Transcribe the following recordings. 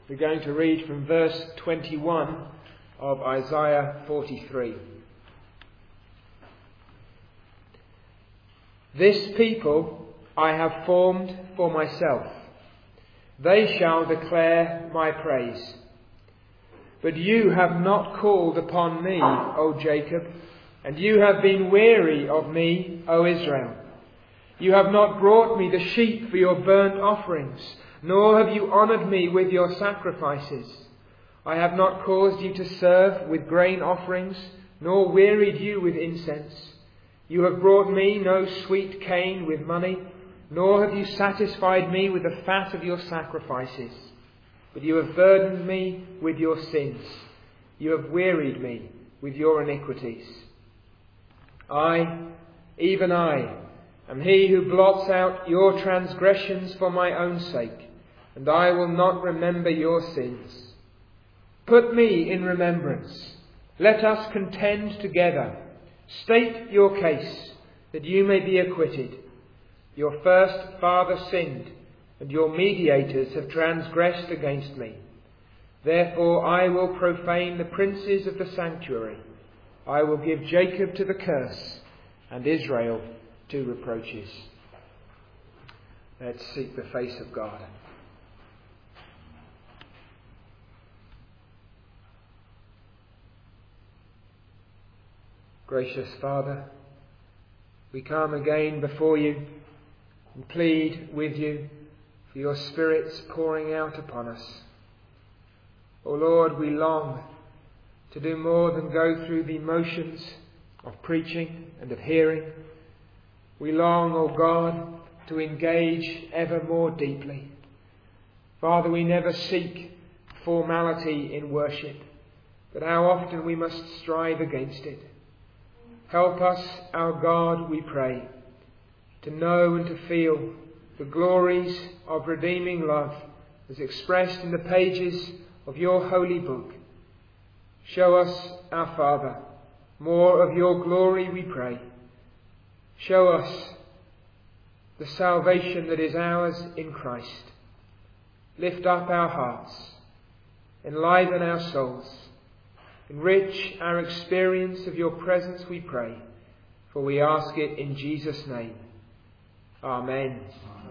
We're going to read from verse 21 of Isaiah 43. This people I have formed for myself. They shall declare my praise. But you have not called upon me, O Jacob, and you have been weary of me, O Israel. You have not brought me the sheep for your burnt offerings, nor have you honoured me with your sacrifices. I have not caused you to serve with grain offerings, nor wearied you with incense. You have brought me no sweet cane with money, nor have you satisfied me with the fat of your sacrifices. But you have burdened me with your sins. You have wearied me with your iniquities. I, even I, am he who blots out your transgressions for my own sake, and I will not remember your sins. Put me in remembrance. Let us contend together. State your case, that you may be acquitted. Your first father sinned, and your mediators have transgressed against me. Therefore I will profane the princes of the sanctuary. I will give Jacob to the curse, and Israel to reproaches. Let's seek the face of God. Gracious Father, we come again before you and plead with you for your Spirit's pouring out upon us. O Lord, we long to do more than go through the motions of preaching and of hearing. We long, O God, to engage ever more deeply. Father, we never seek formality in worship, but how often we must strive against it. Help us, our God, we pray, to know and to feel the glories of redeeming love as expressed in the pages of your holy book. Show us, our Father, more of your glory, we pray. Show us the salvation that is ours in Christ. Lift up our hearts, enliven our souls, enrich our experience of your presence, we pray, for we ask it in Jesus' name. Amen.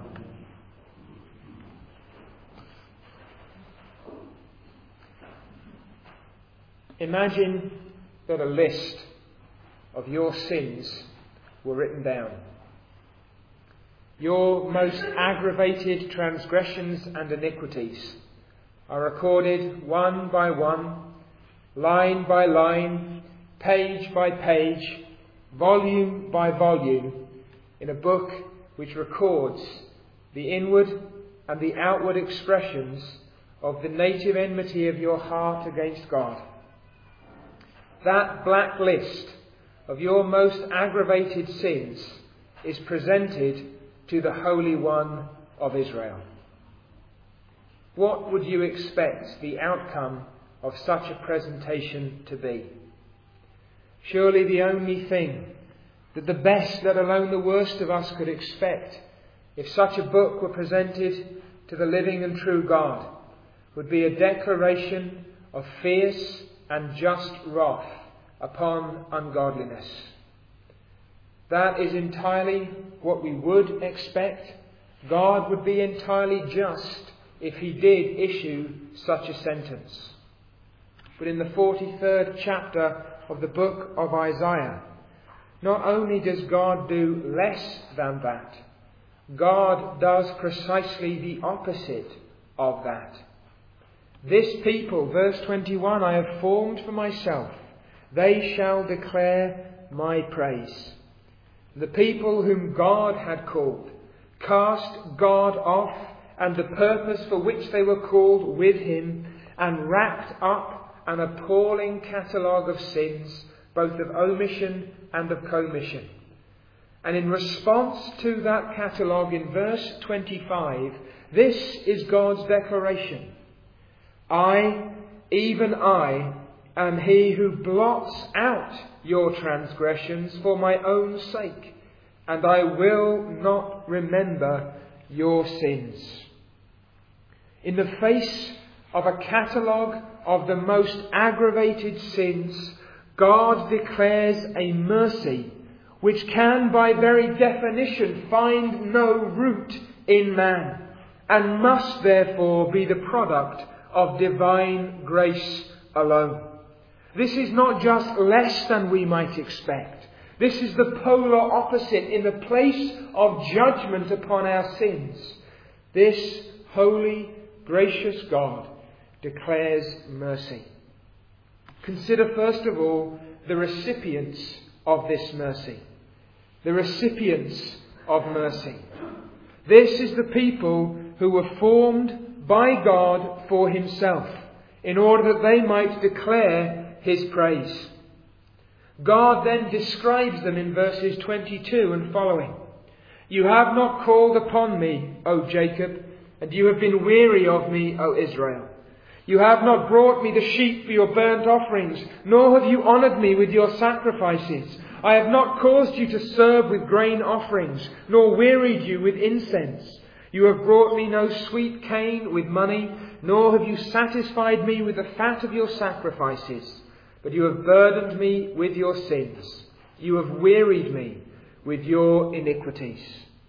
Imagine that a list of your sins were written down. Your most aggravated transgressions and iniquities are recorded one by one, line by line, page by page, volume by volume, in a book which records the inward and the outward expressions of the native enmity of your heart against God. That black list of your most aggravated sins is presented to the Holy One of Israel. What would you expect the outcome of such a presentation to be? Surely the only thing that the best, let alone the worst of us could expect, if such a book were presented to the living and true God, would be a declaration of fierce and just wrath upon ungodliness. That is entirely what we would expect. God would be entirely just if he did issue such a sentence. But in the 43rd chapter of the book of Isaiah, not only does God do less than that, God does precisely the opposite of that. This people, verse 21, I have formed for myself. They shall declare my praise. The people whom God had called cast God off and the purpose for which they were called with him, and racked up an appalling catalogue of sins, both of omission and of commission. And in response to that catalogue, in verse 25, this is God's declaration. I, even I, am he who blots out your transgressions for my own sake, and I will not remember your sins. In the face of a catalogue of the most aggravated sins, God declares a mercy which can by very definition find no root in man, and must therefore be the product of divine grace alone. This is not just less than we might expect. This is the polar opposite in the place of judgment upon our sins. This holy, gracious God declares mercy. Consider first of all the recipients of this mercy. The recipients of mercy. This is the people who were formed by God for himself, in order that they might declare his praise. God then describes them in verses 22 and following. You have not called upon me, O Jacob, and you have been weary of me, O Israel. You have not brought me the sheep for your burnt offerings, nor have you honoured me with your sacrifices. I have not caused you to serve with grain offerings, nor wearied you with incense. You have brought me no sweet cane with money, nor have you satisfied me with the fat of your sacrifices. But you have burdened me with your sins. You have wearied me with your iniquities.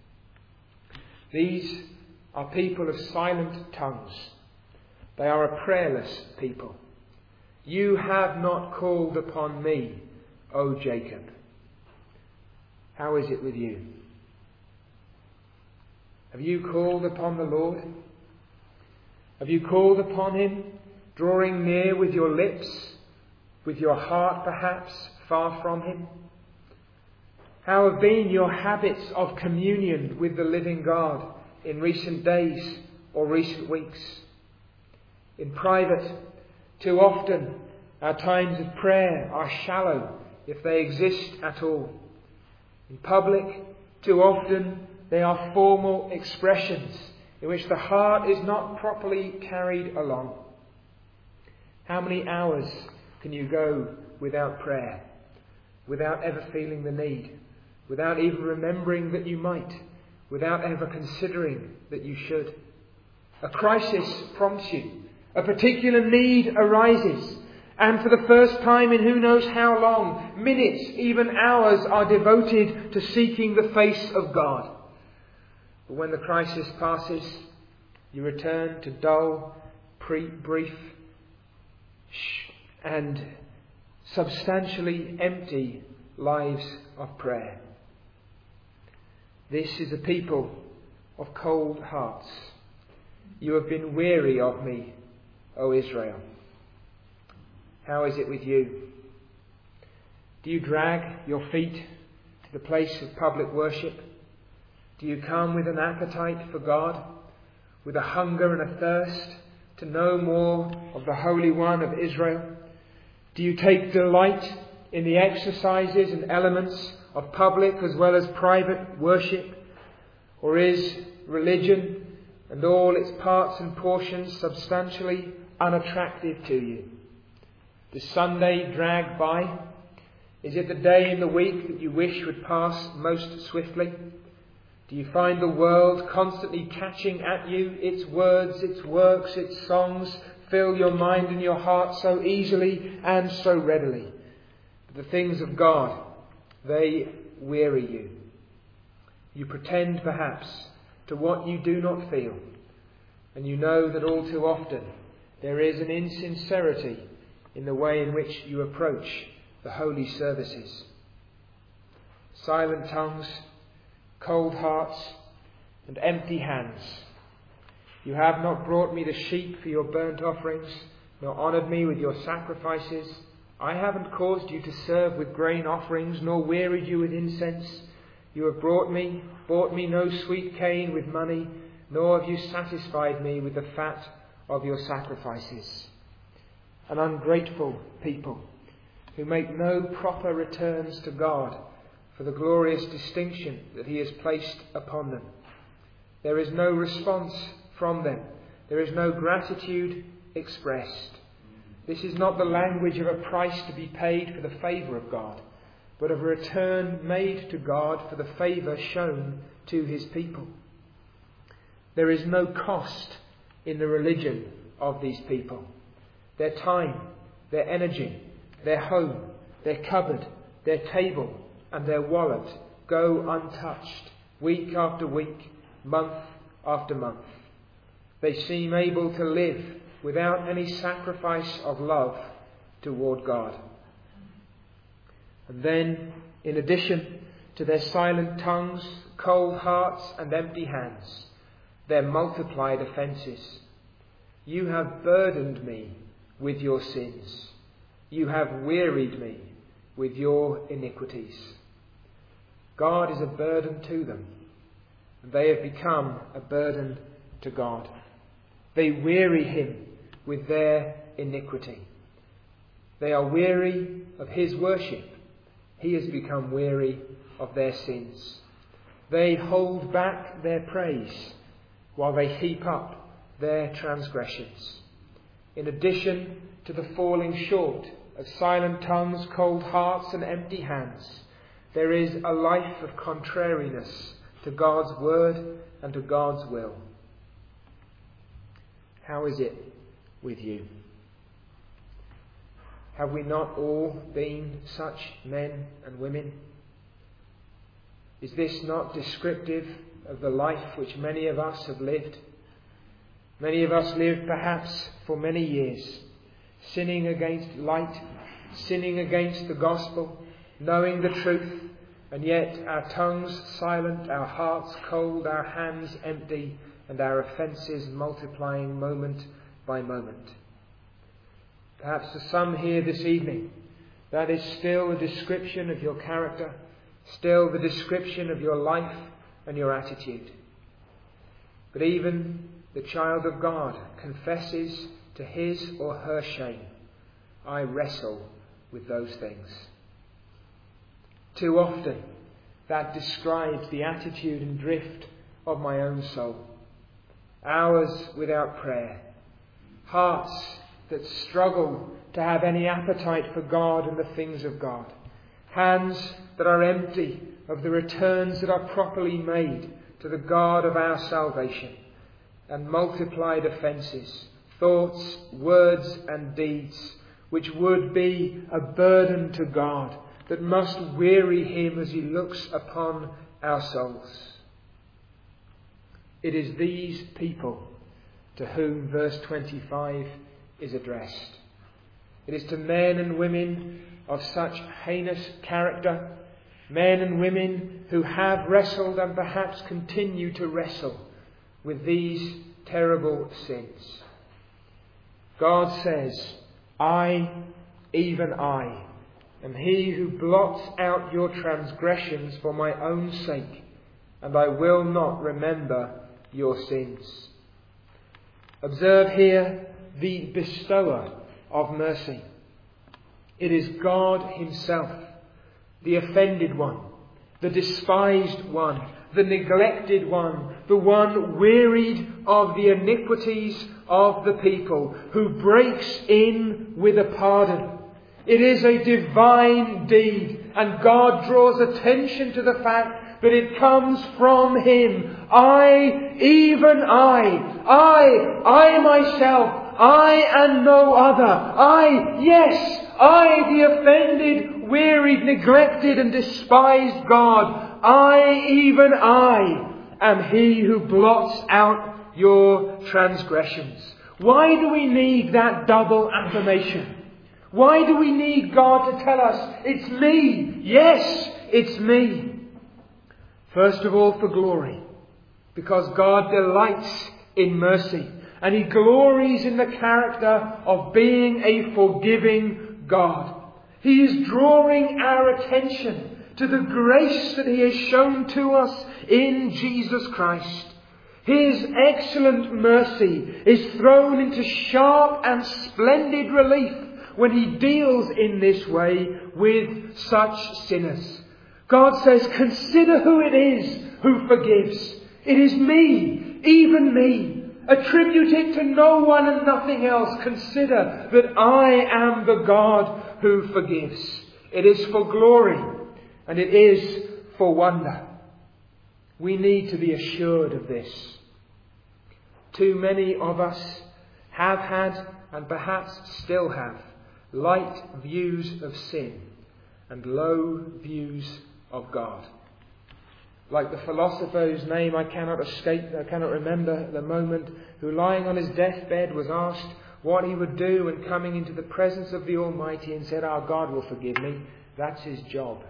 These are people of silent tongues. They are a prayerless people. You have not called upon me, O Jacob. How is it with you? Have you called upon the Lord? Have you called upon him, drawing near with your lips, with your heart perhaps far from him? How have been your habits of communion with the living God in recent days or recent weeks? In private, too often our times of prayer are shallow, if they exist at all. In public, too often they are formal expressions in which the heart is not properly carried along. How many hours can you go without prayer, without ever feeling the need, without even remembering that you might, without ever considering that you should? A crisis prompts you. A particular need arises. And for the first time in who knows how long, minutes, even hours are devoted to seeking the face of God. But when the crisis passes, you return to dull, brief, and substantially empty lives of prayer. This is a people of cold hearts. You have been weary of me, O Israel. How is it with you? Do you drag your feet to the place of public worship? Do you come with an appetite for God, with a hunger and a thirst to know more of the Holy One of Israel? Do you take delight in the exercises and elements of public as well as private worship? Or is religion and all its parts and portions substantially unattractive to you? Does Sunday drag by? Is it the day in the week that you wish would pass most swiftly? Do you find the world constantly catching at you? Its words, its works, its songs fill your mind and your heart so easily and so readily. But the things of God, they weary you. You pretend perhaps to what you do not feel. And you know that all too often there is an insincerity in the way in which you approach the holy services. Silent tongues, cold hearts, and empty hands. You have not brought me the sheep for your burnt offerings, nor honoured me with your sacrifices. I haven't caused you to serve with grain offerings, nor wearied you with incense. You have bought me no sweet cane with money, nor have you satisfied me with the fat of your sacrifices. An ungrateful people who make no proper returns to God for the glorious distinction that he has placed upon them. There is no response from them. There is no gratitude expressed. This is not the language of a price to be paid for the favour of God, but of a return made to God for the favour shown to his people. There is no cost in the religion of these people. Their time, their energy, their home, their cupboard, their table and their wallet go untouched week after week, month after month. They seem able to live without any sacrifice of love toward God. And then, in addition to their silent tongues, cold hearts and empty hands, their multiplied offences. You have burdened me with your sins. You have wearied me with your iniquities. God is a burden to them, and they have become a burden to God. They weary him with their iniquity. They are weary of his worship. He has become weary of their sins. They hold back their praise while they heap up their transgressions. In addition to the falling short of silent tongues, cold hearts and empty hands, there is a life of contrariness to God's word and to God's will. How is it with you? Have we not all been such men and women? Is this not descriptive of the life which many of us have lived? Many of us lived perhaps for many years, sinning against light, sinning against the gospel, knowing the truth, and yet our tongues silent, our hearts cold, our hands empty, and our offences multiplying moment by moment. Perhaps for some here this evening, that is still a description of your character, still the description of your life and your attitude. But even the child of God confesses to his or her shame, I wrestle with those things. Too often that describes the attitude and drift of my own soul. Hours without prayer, hearts that struggle to have any appetite for God and the things of God, hands that are empty of the returns that are properly made to the God of our salvation, and multiplied offences, thoughts, words and deeds which would be a burden to God, that must weary him as he looks upon our souls. It is these people to whom verse 25 is addressed. It is to men and women of such heinous character, men and women who have wrestled and perhaps continue to wrestle with these terrible sins. God says, I, even I, am he who blots out your transgressions for my own sake, and I will not remember your sins. Observe here the bestower of mercy. It is God himself, the offended one, the despised one, the neglected one, the one wearied of the iniquities of the people, who breaks in with a pardon. It is a divine deed, and God draws attention to the fact that it comes from him. I, even I myself, I and no other. Yes, I, the offended, wearied, neglected and despised God, I, even I, am he who blots out your transgressions. Why do we need that double affirmation? Why do we need God to tell us, it's me? Yes, it's me. First of all, for glory, because God delights in mercy, and he glories in the character of being a forgiving God. He is drawing our attention to the grace that he has shown to us in Jesus Christ. His excellent mercy is thrown into sharp and splendid relief when he deals in this way with such sinners. God says, consider who it is who forgives. It is me, even me. Attribute it to no one and nothing else. Consider that I am the God who forgives. It is for glory, and it is for wonder. We need to be assured of this. Too many of us have had and perhaps still have light views of sin and low views of God. Like the philosopher whose name I cannot remember at the moment, who lying on his deathbed was asked what he would do when coming into the presence of the Almighty, and said, "Our God will forgive me." That's his job.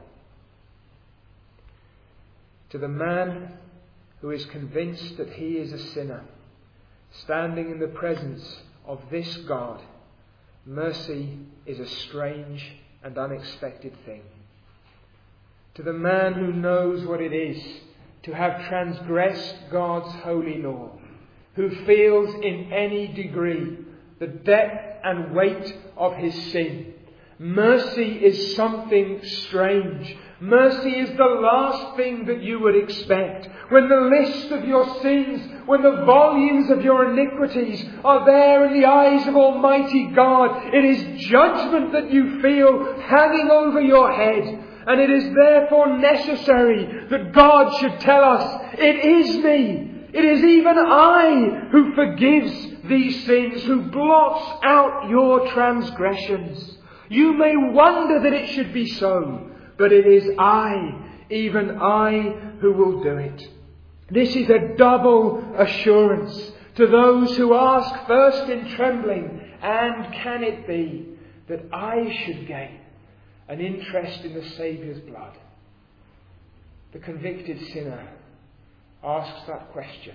To the man who is convinced that he is a sinner, standing in the presence of this God, mercy is a strange and unexpected thing. To the man who knows what it is to have transgressed God's holy law, who feels in any degree the depth and weight of his sin, mercy is something strange. Mercy is the last thing that you would expect. When the list of your sins, when the volumes of your iniquities are there in the eyes of Almighty God, it is judgment that you feel hanging over your head. And it is therefore necessary that God should tell us, "It is me. It is even I who forgives these sins, who blots out your transgressions. You may wonder that it should be so, but it is I, even I, who will do it." This is a double assurance to those who ask first in trembling, "And can it be that I should gain an interest in the Saviour's blood?" The convicted sinner asks that question,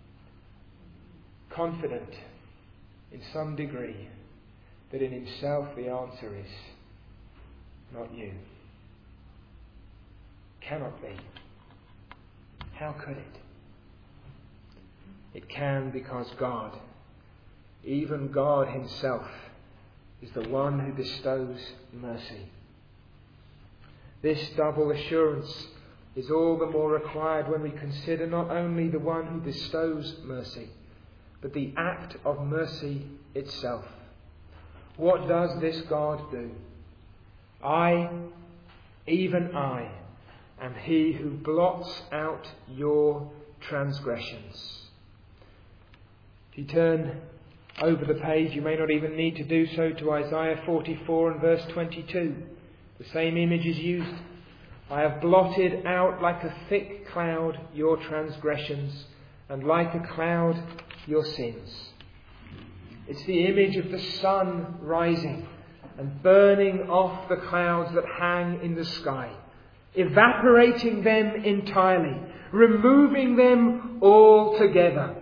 confident in some degree that in himself the answer is, "Not you." Cannot be. How could it? It can because God, even God himself, is the one who bestows mercy. This double assurance is all the more required when we consider not only the one who bestows mercy, but the act of mercy itself. What does this God do? "I, even I, am he who blots out your transgressions." If you turn over the page, you may not even need to do so, to Isaiah 44 and verse 22. The same image is used. "I have blotted out like a thick cloud your transgressions, and like a cloud your sins." It's the image of the sun rising and burning off the clouds that hang in the sky, evaporating them entirely, removing them altogether.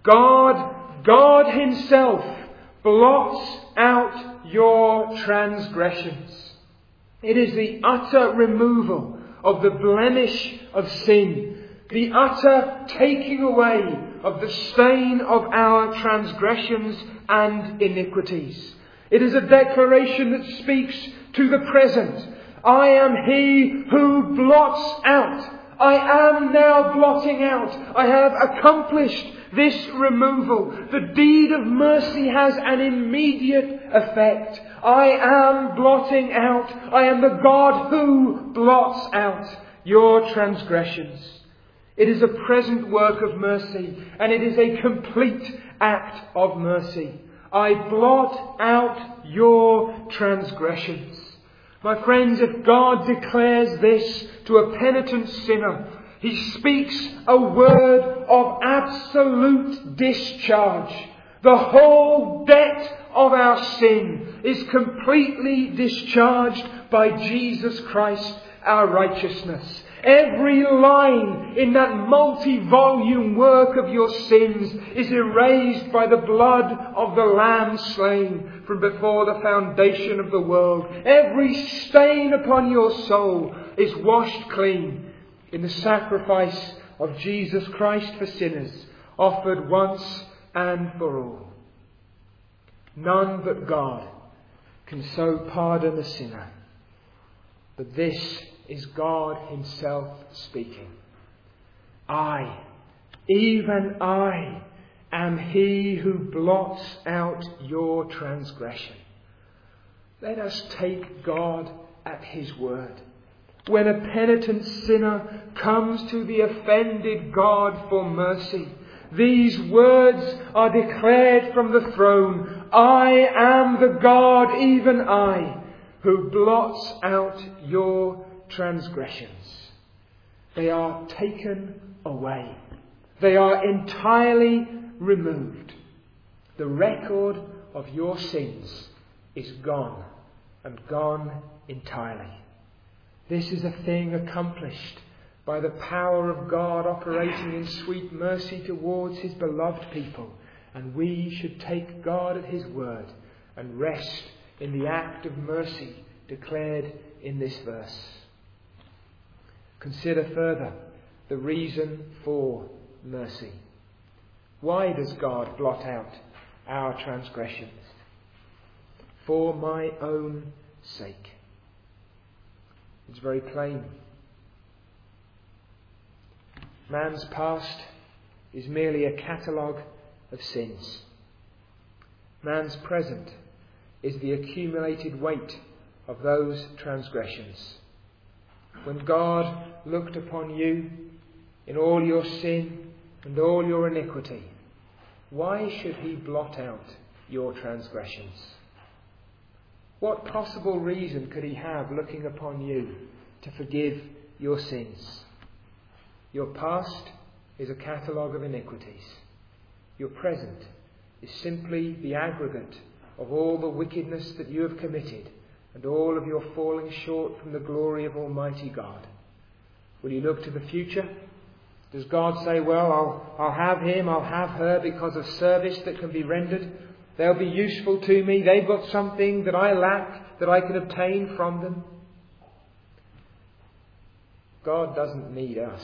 God himself blots out your transgressions. It is the utter removal of the blemish of sin, the utter taking away of the stain of our transgressions and iniquities. It is a declaration that speaks to the present. "I am he who blots out. I am now blotting out. I have accomplished this removal." The deed of mercy has an immediate effect. I am blotting out. I am the God who blots out your transgressions. It is a present work of mercy, and it is a complete act of mercy. I blot out your transgressions. My friends, if God declares this to a penitent sinner, he speaks a word of absolute discharge. The whole debt of our sin is completely discharged by Jesus Christ, our righteousness. Every line in that multi-volume work of your sins is erased by the blood of the Lamb slain from before the foundation of the world. Every stain upon your soul is washed clean in the sacrifice of Jesus Christ for sinners, offered once and for all. None but God can so pardon a sinner. But this is God himself speaking. "I, even I, am he who blots out your transgression." Let us take God at his word. When a penitent sinner comes to the offended God for mercy, These words are declared from the throne. I am the God, even I, who blots out your transgressions. They are taken away. They are entirely removed. The record of your sins is gone, and gone entirely. This is a thing accomplished by the power of God operating in sweet mercy towards his beloved people, and we should take God at his word and rest in the act of mercy declared in this verse. Consider further the reason for mercy. Why does God blot out our transgressions? For my own sake. It's very plain. Man's past is merely a catalogue of sins. Man's present is the accumulated weight of those transgressions. When God looked upon you in all your sin and all your iniquity, why should he blot out your transgressions? What possible reason could he have looking upon you to forgive your sins? Your past is a catalogue of iniquities. Your present is simply the aggregate of all the wickedness that you have committed and all of your falling short from the glory of Almighty God. Will you look to the future? Does God say, well, I'll have him, I'll have her because of service that can be rendered? They'll be useful to me. They've got something that I lack that I can obtain from them. God doesn't need us.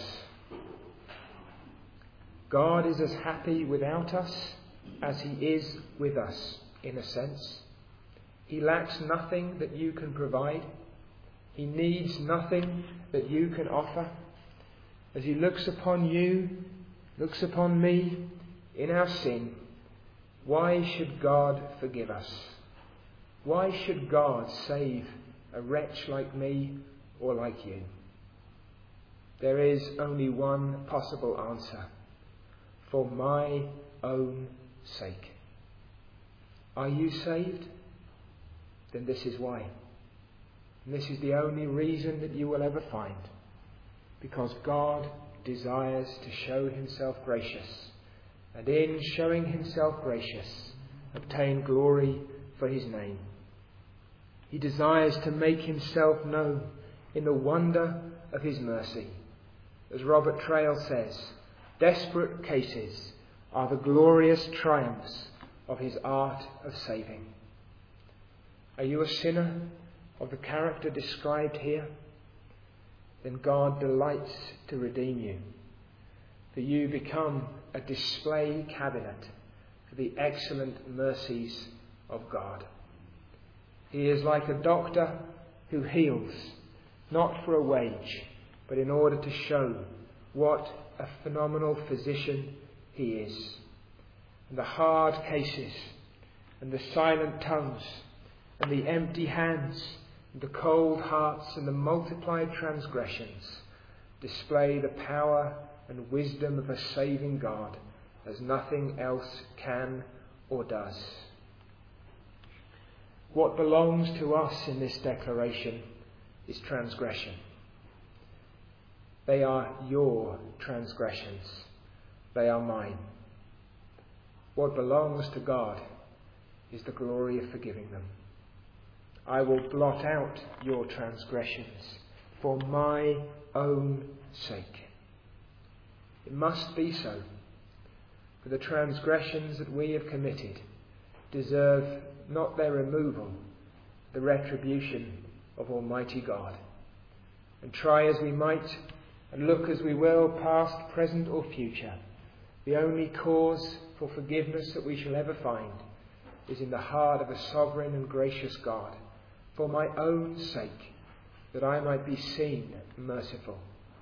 God is as happy without us as he is with us, in a sense. He lacks nothing that you can provide. He needs nothing that you can offer. As he looks upon you, looks upon me in our sin, why should God forgive us? Why should God save a wretch like me or like you? There is only one possible answer. For my own sake. Are you saved? Then this is why. And this is the only reason that you will ever find. Because God desires to show himself gracious, and in showing himself gracious, obtain glory for his name. He desires to make himself known in the wonder of his mercy. As Robert Traill says, desperate cases are the glorious triumphs of his art of saving. Are you a sinner of the character described here? Then God delights to redeem you, for you become a display cabinet for the excellent mercies of God. He is like a doctor who heals, not for a wage, but in order to show what a phenomenal physician he is. And the hard cases, and the silent tongues, and the empty hands, and the cold hearts, and the multiplied transgressions display the power and wisdom of a saving God as nothing else can or does. What belongs to us in this declaration is transgression. They are your transgressions. They are mine. What belongs to God is the glory of forgiving them. I will blot out your transgressions for my own sake. It must be so, for the transgressions that we have committed deserve not their removal, the retribution of Almighty God. And try as we might, and look as we will, past, present or future, the only cause for forgiveness that we shall ever find is in the heart of a sovereign and gracious God, for my own sake, that I might be seen merciful.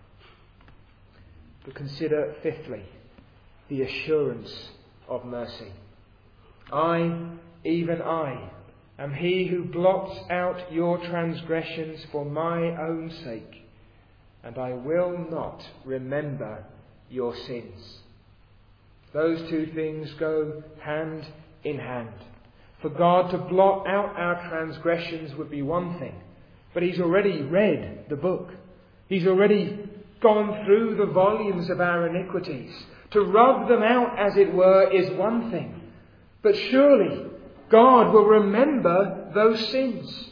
But consider, fifthly, the assurance of mercy. I, even I, am he who blots out your transgressions for my own sake, and I will not remember your sins. Those two things go hand in hand. For God to blot out our transgressions would be one thing, but He's already read the book. He's already gone through the volumes of our iniquities. To rub them out, as it were, is one thing. But surely God will remember those sins.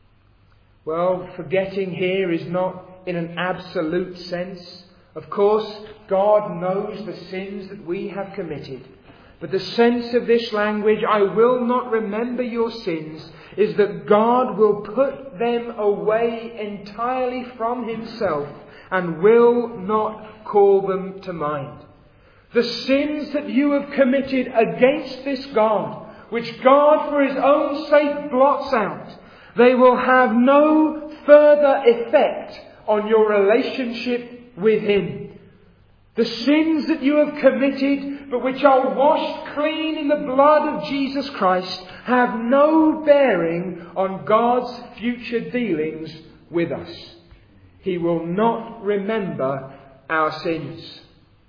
Well, forgetting here is not in an absolute sense. Of course, God knows the sins that we have committed. But the sense of this language, I will not remember your sins, is that God will put them away entirely from Himself and will not call them to mind. The sins that you have committed against this God, which God for His own sake blots out, they will have no further effect on your relationship with Him. The sins that you have committed, but which are washed clean in the blood of Jesus Christ, have no bearing on God's future dealings with us. He will not remember our sins.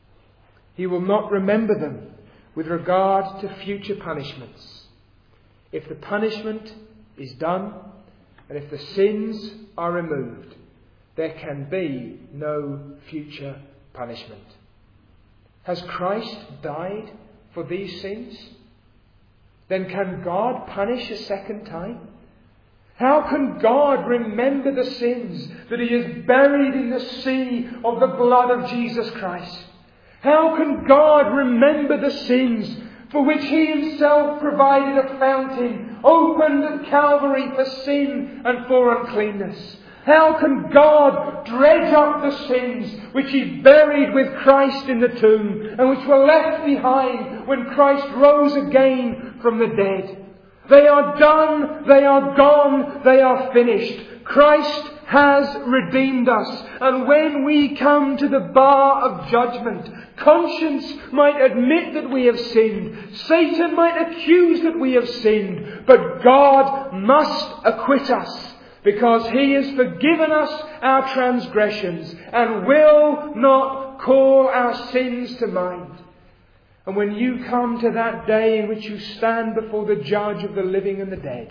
He will not remember them with regard to future punishments. If the punishment is done, and if the sins are removed, there can be no future punishment. Has Christ died for these sins? Then can God punish a second time? How can God remember the sins that He has buried in the sea of the blood of Jesus Christ? How can God remember the sins for which He Himself provided a fountain opened at Calvary for sin and for uncleanness? How can God dredge up the sins which He buried with Christ in the tomb and which were left behind when Christ rose again from the dead? They are done, they are gone, they are finished. Christ has redeemed us. And when we come to the bar of judgment, conscience might admit that we have sinned. Satan might accuse that we have sinned. But God must acquit us, because He has forgiven us our transgressions and will not call our sins to mind. And when you come to that day in which you stand before the judge of the living and the dead,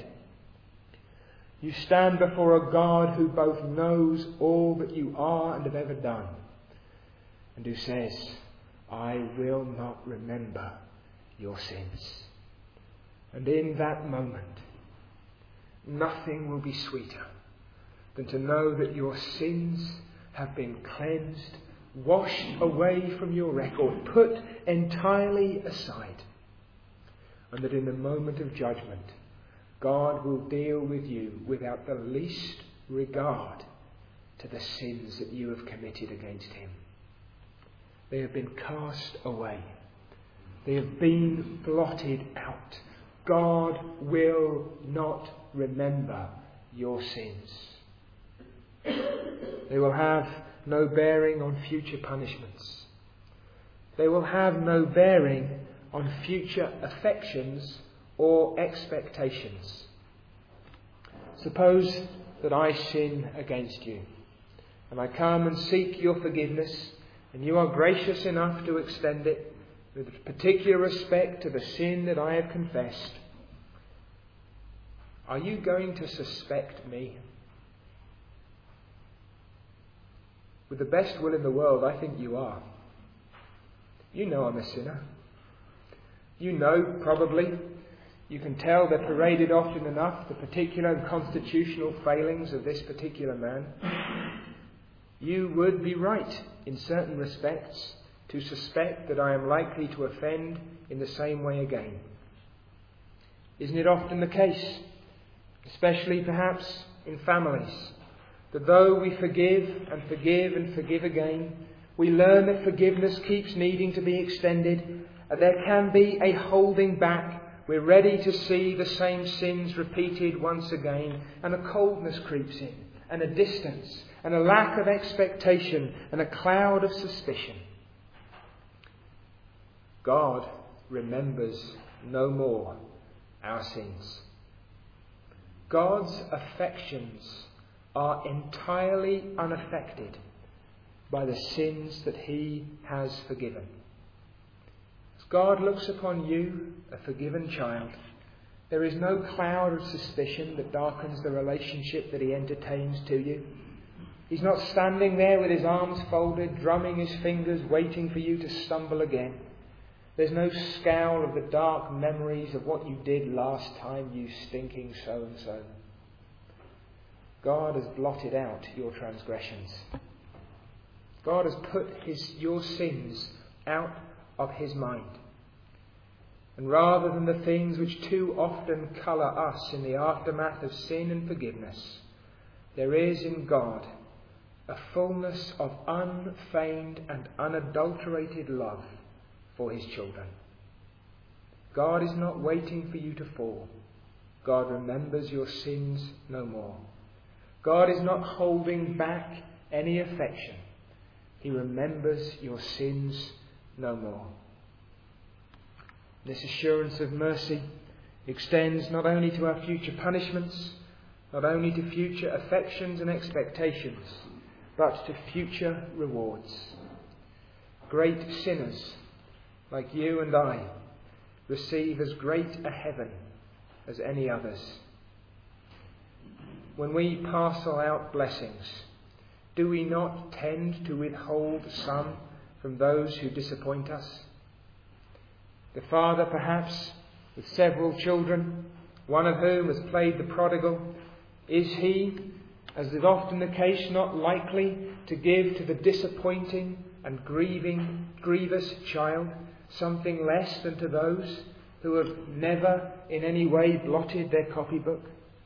you stand before a God who both knows all that you are and have ever done, and who says, I will not remember your sins. And in that moment, nothing will be sweeter than to know that your sins have been cleansed, washed away from your record, put entirely aside. And that in the moment of judgment, God will deal with you without the least regard to the sins that you have committed against Him. They have been cast away. They have been blotted out. God will not remember your sins. They will have no bearing on future punishments. They will have no bearing on future affections or expectations. Suppose that I sin against you, and I come and seek your forgiveness, and you are gracious enough to extend it with particular respect to the sin that I have confessed. Are you going to suspect me? With the best will in the world, I think you are. You know I'm a sinner. You know, probably, you can tell they're paraded often enough, the particular and constitutional failings of this particular man. You would be right, in certain respects, to suspect that I am likely to offend in the same way again. Isn't it often the case, especially perhaps in families, that though we forgive and forgive and forgive again, we learn that forgiveness keeps needing to be extended, and there can be a holding back. We're ready to see the same sins repeated once again, and a coldness creeps in, and a distance, and a lack of expectation, and a cloud of suspicion. God remembers no more our sins. God's affections are entirely unaffected by the sins that He has forgiven. As God looks upon you, a forgiven child, there is no cloud of suspicion that darkens the relationship that he entertains to you. He's not standing there with his arms folded, drumming his fingers, waiting for you to stumble again. There's no scowl of the dark memories of what you did last time, you stinking so-and-so. God has blotted out your transgressions. God has put your sins out of his mind. And rather than the things which too often colour us in the aftermath of sin and forgiveness, there is in God a fullness of unfeigned and unadulterated love for his children. God is not waiting for you to fall. God remembers your sins no more. God is not holding back any affection. He remembers your sins no more. This assurance of mercy extends not only to our future punishments, not only to future affections and expectations, but to future rewards. Great sinners like you and I receive as great a heaven as any others. When we parcel out blessings, do we not tend to withhold some from those who disappoint us? The father, perhaps, with several children, one of whom has played the prodigal, is he, as is often the case, not likely to give to the disappointing and grievous child something less than to those who have never in any way blotted their copybook?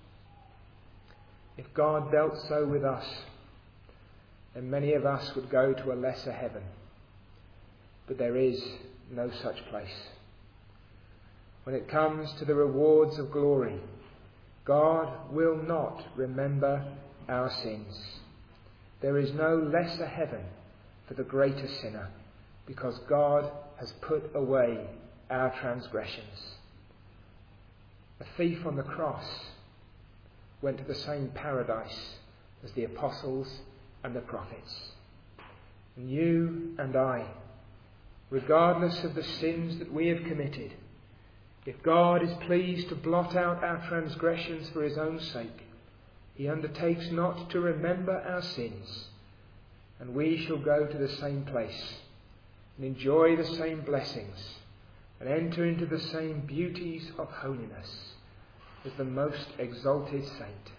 If God dealt so with us, then many of us would go to a lesser heaven. But there is no such place. When it comes to the rewards of glory, God will not remember our sins. There is no lesser heaven for the greater sinner, because God has put away our transgressions. A thief on the cross went to the same paradise as the apostles and the prophets. And you and I, regardless of the sins that we have committed, if God is pleased to blot out our transgressions for his own sake, he undertakes not to remember our sins, and we shall go to the same place and enjoy the same blessings and enter into the same beauties of holiness as the most exalted saint.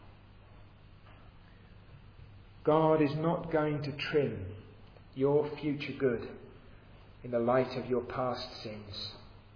God is not going to trim your future good in the light of your past sins.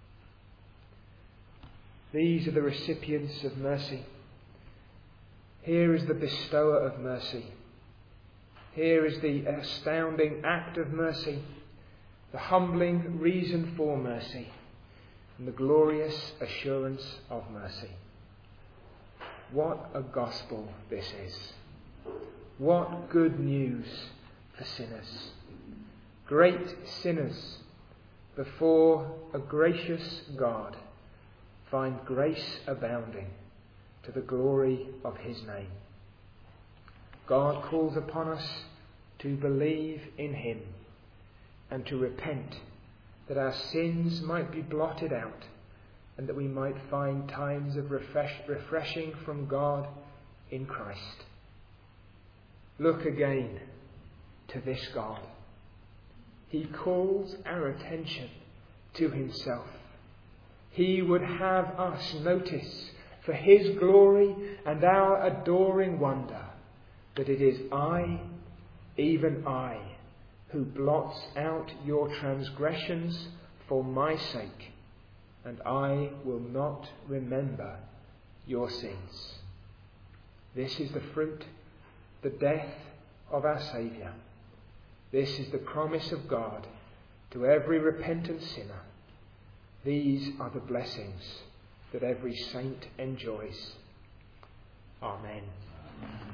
These are the recipients of mercy. Here is the bestower of mercy. Here is the astounding act of mercy, the humbling reason for mercy, and the glorious assurance of mercy. What a gospel this is. What good news for sinners. Great sinners before a gracious God find grace abounding to the glory of his name. God calls upon us to believe in him and to repent, that our sins might be blotted out and that we might find times of refreshing from God in Christ. Look again to this God. He calls our attention to himself. He would have us notice, for his glory and our adoring wonder, that it is I, even I, who blots out your transgressions for my sake, and I will not remember your sins. This is the fruit, the death of our Saviour. This is the promise of God to every repentant sinner. These are the blessings that every saint enjoys. Amen.